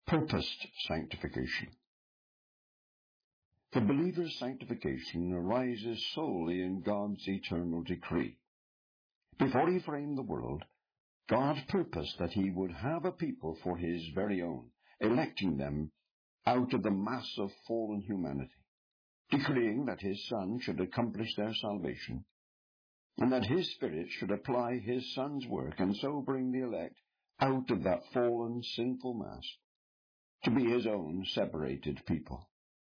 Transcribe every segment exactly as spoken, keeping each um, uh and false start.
Purposed sanctification. The believer's sanctification arises solely in God's eternal decree. Before he framed the world, God purposed that he would have a people for his very own, electing them out of the mass of fallen humanity, decreeing that his Son should accomplish their salvation, and that his Spirit should apply his Son's work and so bring the elect out of that fallen, sinful mass to be his own separated people.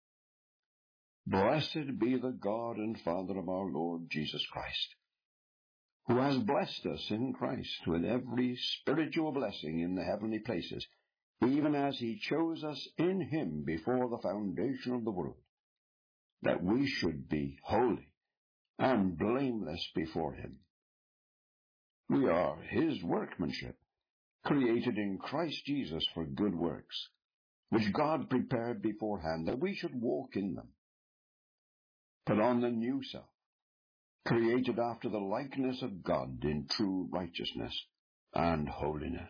Blessed be the God and Father of our Lord Jesus Christ, who has blessed us in Christ with every spiritual blessing in the heavenly places, even as he chose us in him before the foundation of the world, that we should be holy and blameless before him. We are his workmanship, created in Christ Jesus for good works, which God prepared beforehand that we should walk in them. Put on the new self, created after the likeness of God in true righteousness and holiness.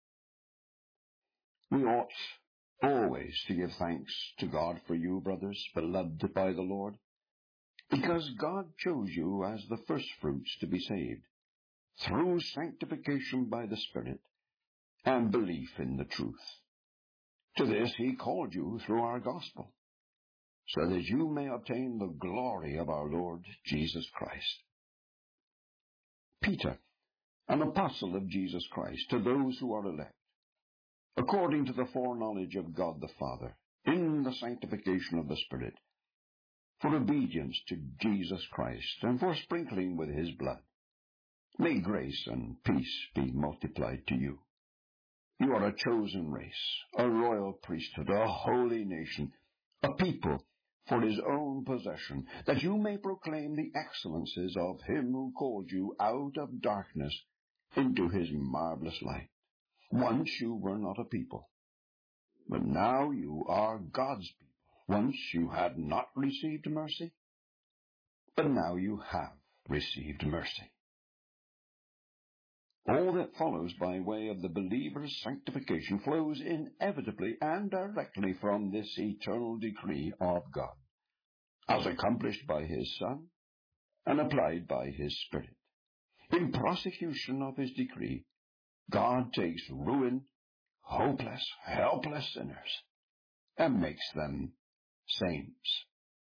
We ought always to give thanks to God for you, brothers, beloved by the Lord, because God chose you as the firstfruits to be saved, through sanctification by the Spirit and belief in the truth. To this he called you through our gospel, so that you may obtain the glory of our Lord Jesus Christ. Peter, an apostle of Jesus Christ, to those who are elect, according to the foreknowledge of God the Father, in the sanctification of the Spirit, for obedience to Jesus Christ, and for sprinkling with his blood. May grace and peace be multiplied to you. You are a chosen race, a royal priesthood, a holy nation, a people for his own possession, that you may proclaim the excellencies of him who called you out of darkness into his marvelous light. Once you were not a people, but now you are God's people. Once you had not received mercy, but now you have received mercy. All that follows by way of the believer's sanctification flows inevitably and directly from this eternal decree of God, as accomplished by his Son and applied by his Spirit. In prosecution of his decree, God takes ruined, hopeless, helpless sinners and makes them saints.